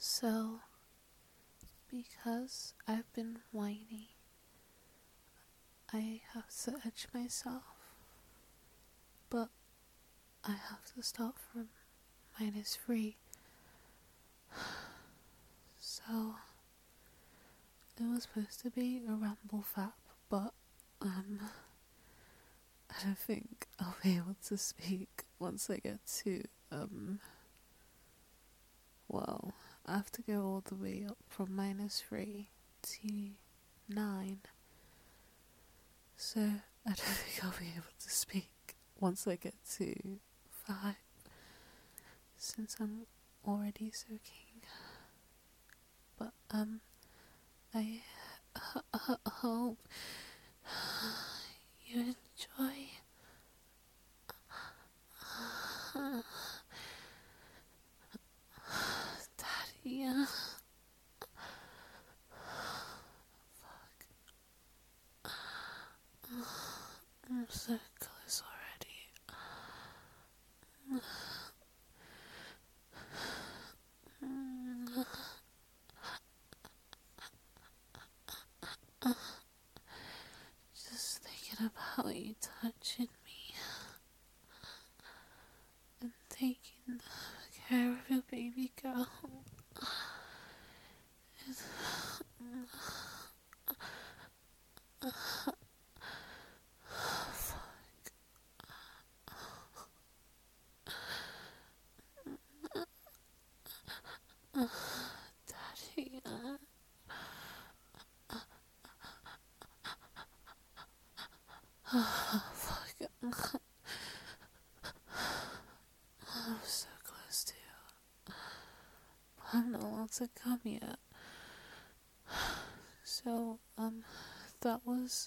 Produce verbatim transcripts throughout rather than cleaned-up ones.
So, because I've been whiny, I have to edge myself. But I have to start from minus three. So, it was supposed to be a ramble fap, but, um, I don't think I'll be able to speak once I get to, um, well, I have to go all the way up from minus three to nine. So, I don't think I'll be able to speak once I get to five, since I'm already soaking. But, um, I uh, uh, hope you enjoy. Daddy, uh, fuck. I'm so close already. Just thinking about you touching me and taking care of your baby girl. Daddy, uh, oh, fuck. I'm so close to you. I'm not allowed to come yet. So, um, that was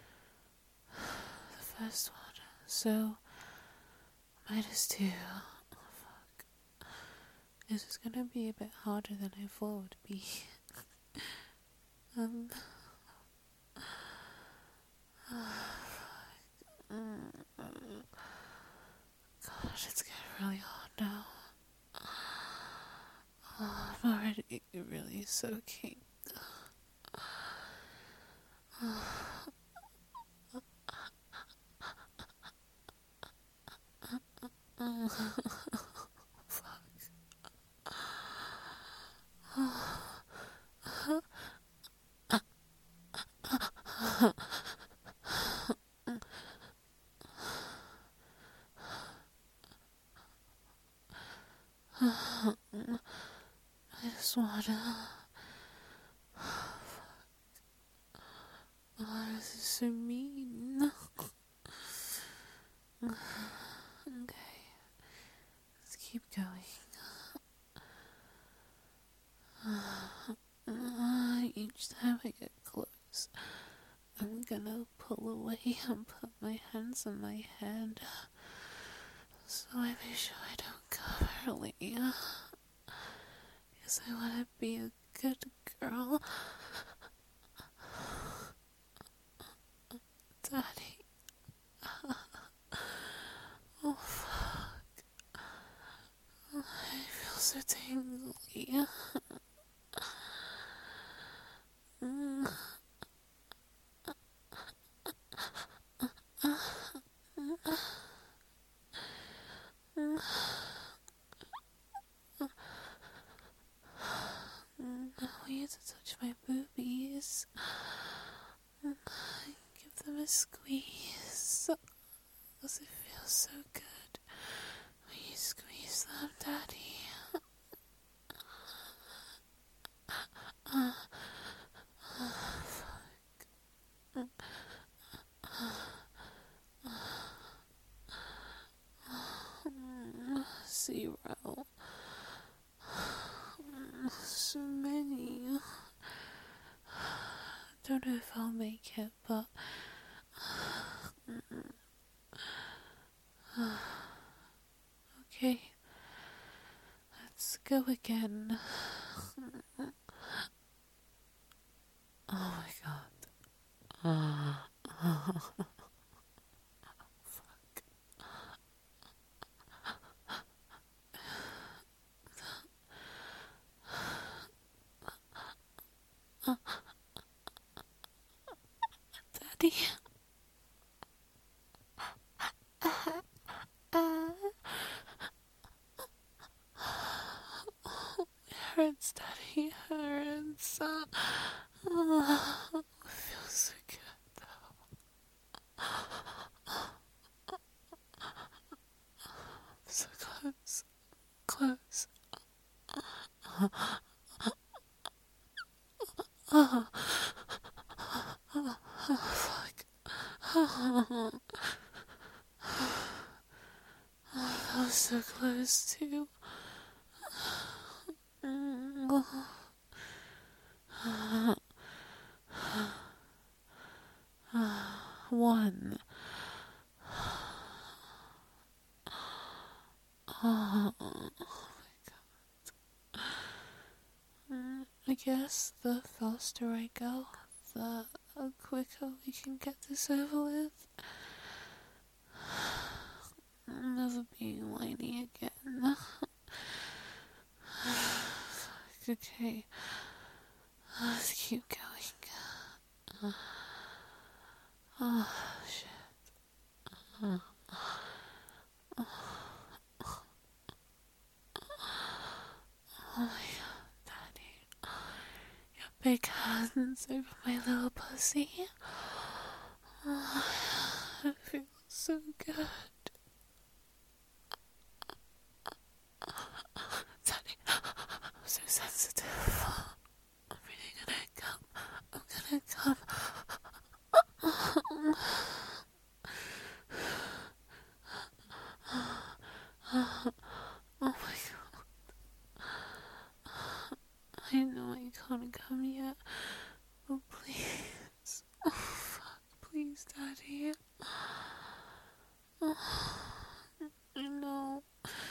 the first one. So, minus two. Oh, fuck. This is gonna be a bit harder than I thought it would be. um, Gosh, it's getting really hard now. Oh, I'm already really soaking. I just wanna. Oh, this is so mean. Okay, let's keep going. Uh, each time I get close, I'm gonna pull away and put my hands on my head, so I make sure I don't go early. Because I wanna be a good girl. Daddy. Oh, fuck. I feel so tingly. Mm. I want you to touch my boobies. Give them a squeeze. Because it feels so good when you squeeze them, Daddy. Zero. So many. Don't know if I'll make it, but okay. Let's go again. Oh my god. Fuck. hurts, Daddy, it hurts. Uh, uh, it feels so good, though. So close, close. Uh, uh, uh, uh, fuck. Uh, I was so close too. One. Oh my god. I guess the faster I go, the quicker we can get this over with. I'm never being whiny again. Okay, let's keep going. Oh, shit. Oh my god, Daddy. Your big hands over my little pussy. Oh, it feels so good. Daddy, I'm so sensitive. I'm really gonna come. I'm gonna come. Oh my god. I know I can't come yet, but please. Oh fuck, please, Daddy. Oh, I know.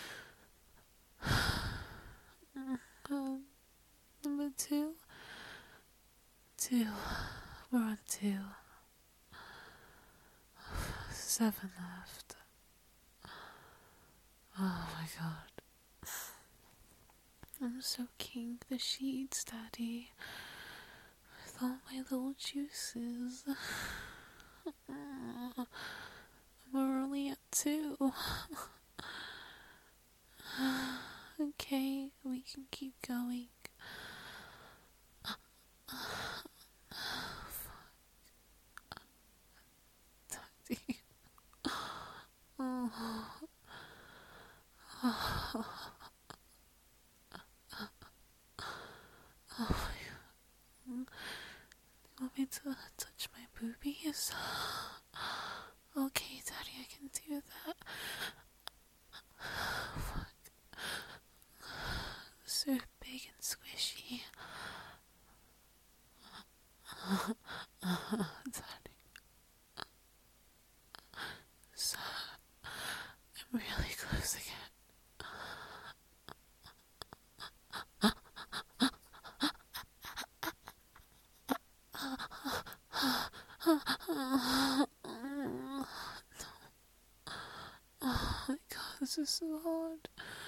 Um, number two? Two. We're on two. Seven left. Oh my god. I'm soaking the sheets, Daddy, with all my little juices. I'm only at two. Okay, we can keep going. Daddy. Oh. Oh. Oh my god. You want me to touch my boobies? Okay, Daddy, I can do that. Fuck. So big and squishy. Daddy. So, I'm really close again. Oh my god, this is so hard.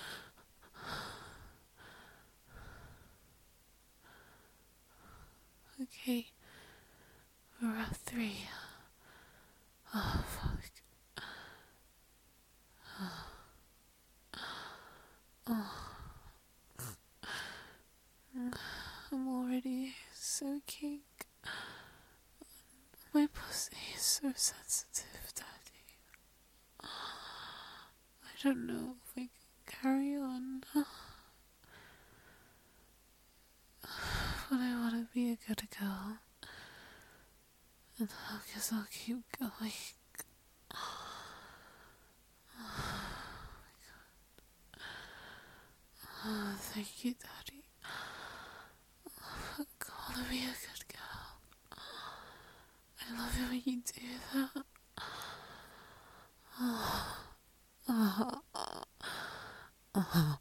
Okay, we're at three. Oh fuck. Oh. I'm already soaking. My pussy is so sensitive, Daddy. I don't know if I can carry on. But I want to be a good girl. And I guess I'll keep going. Oh, thank you, Daddy. I want to be a good girl. I love it when you do that. Oh. Oh. Oh.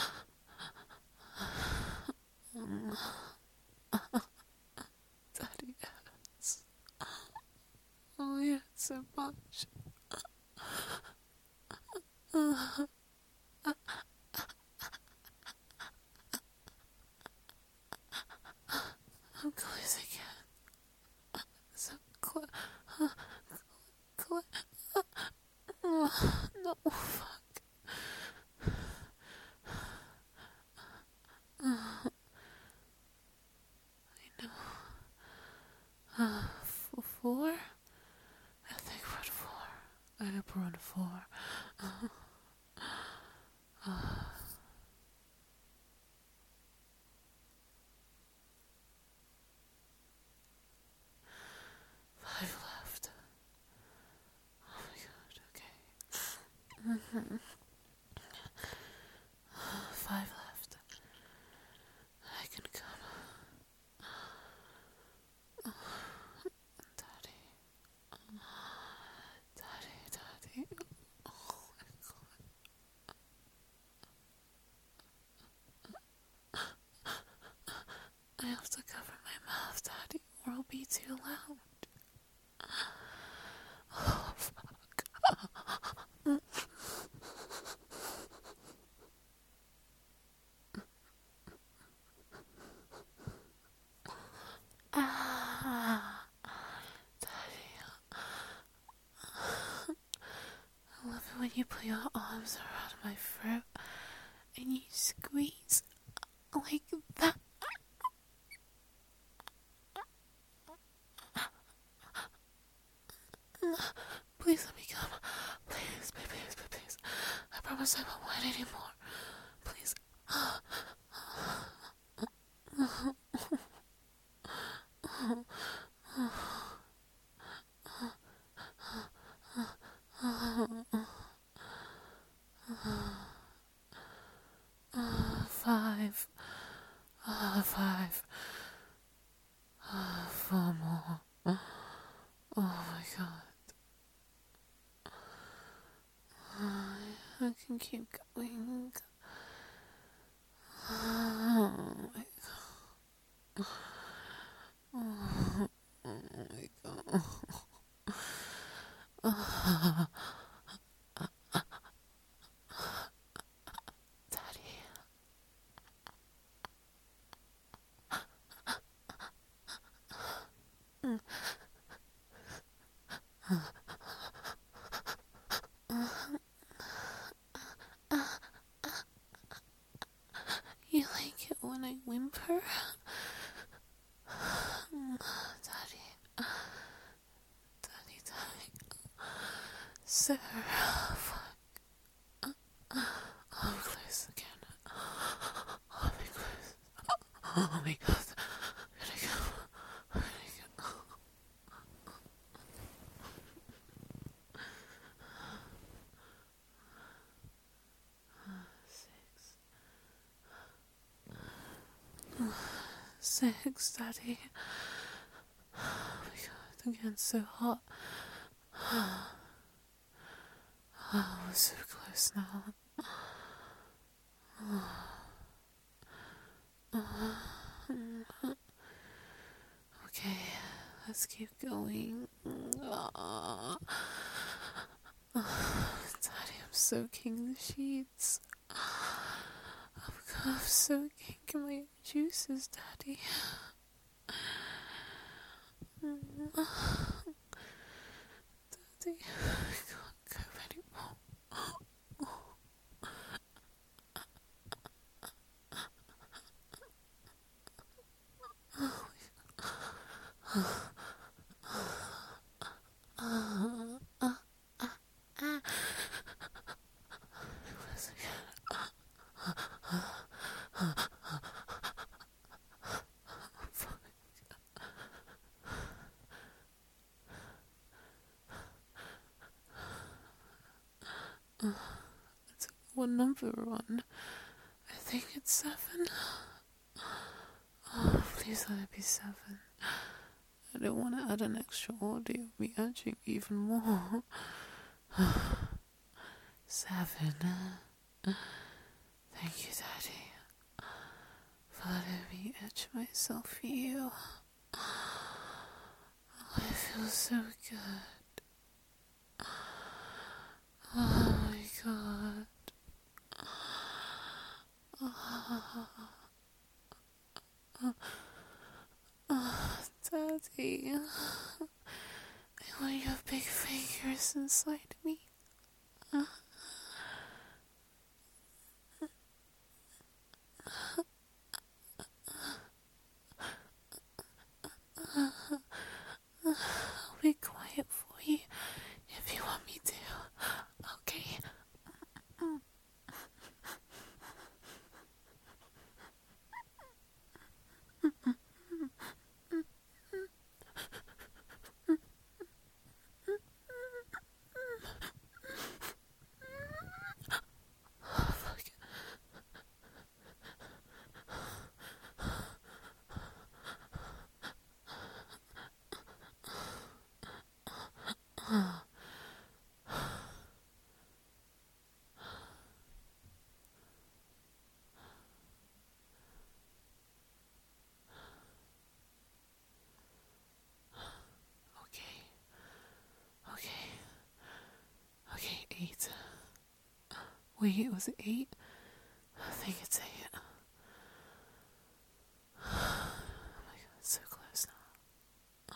Daddy hurts. Oh, yeah, so much. I'm close again. So close. Close. No, fuck. put your arms around my throat and you squeeze like that. Please let me come. Please, please, please, please, please. I promise I won't whine anymore. Please. Five. Uh, five. Uh, four more. Oh my god. I, I can keep going. Oh my god. Oh my god. Daddy. You like it when I whimper? Daddy. Daddy, daddy. Sir. Fuck. I'm close again. Oh my god. Oh my god. Where'd I go? Where'd I go? Six. Six, Daddy. Oh my god, I'm getting so hot. Oh, we're so close now. Okay, let's keep going. Oh, Daddy, I'm soaking the sheets. I'm, I'm soaking my juices, Daddy. Daddy, I can't go anymore. What number we're on? I think it's seven. Oh, please let it be seven. I don't want to add an extra audio of me edging even more. Seven. Thank you, Daddy, for letting me edge myself for you. Oh, I feel so good. Oh my god. Oh, oh, oh, Daddy. I want your big fingers inside me. I'll be quiet for you if you want me to. Okay. Oh, fuck. Okay. Okay. Okay, eight. Wait, was it eight? I think it's eight. Oh my god, it's so close now.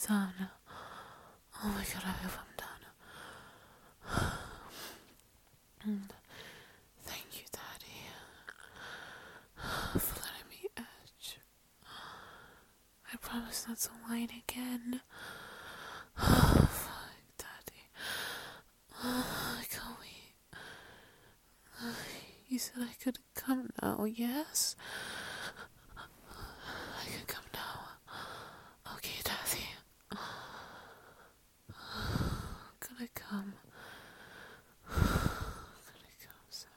done. Oh my god, I hope I'm done. And thank you, Daddy, for letting me edge. I promise not to whine again. Oh, fuck, Daddy. Oh, I can't wait. You said I could come now, yes? I can come now. Okay, Daddy. Could I come? Could I come, sir?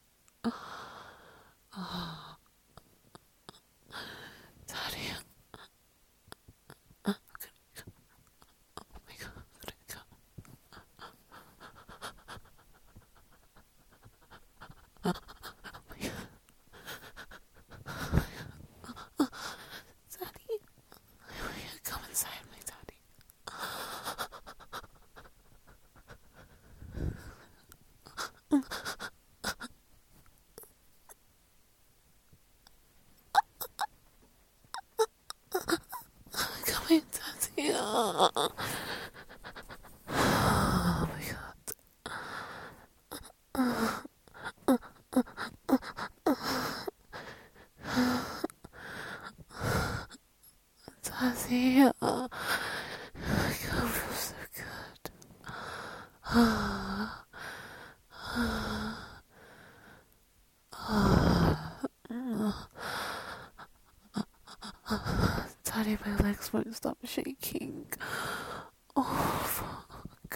Oh. Daddy. Could I come? Oh my god, could I come? Oh my god. Daddy. Come inside me, Daddy. Come in, Daddy. Oh, oh my god. Daddy. Oh, my god, feels so good. Daddy, my legs won't stop shaking. Oh, fuck.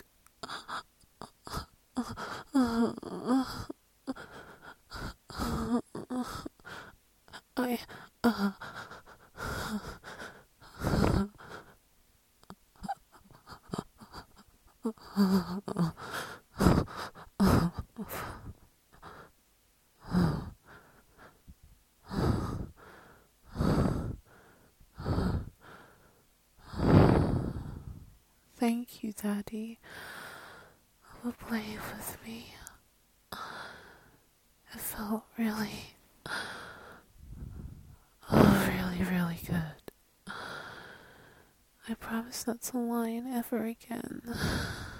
I, uh, thank you, Daddy, for playing with me. It felt really, oh, really, really good. I promise not to whine ever again.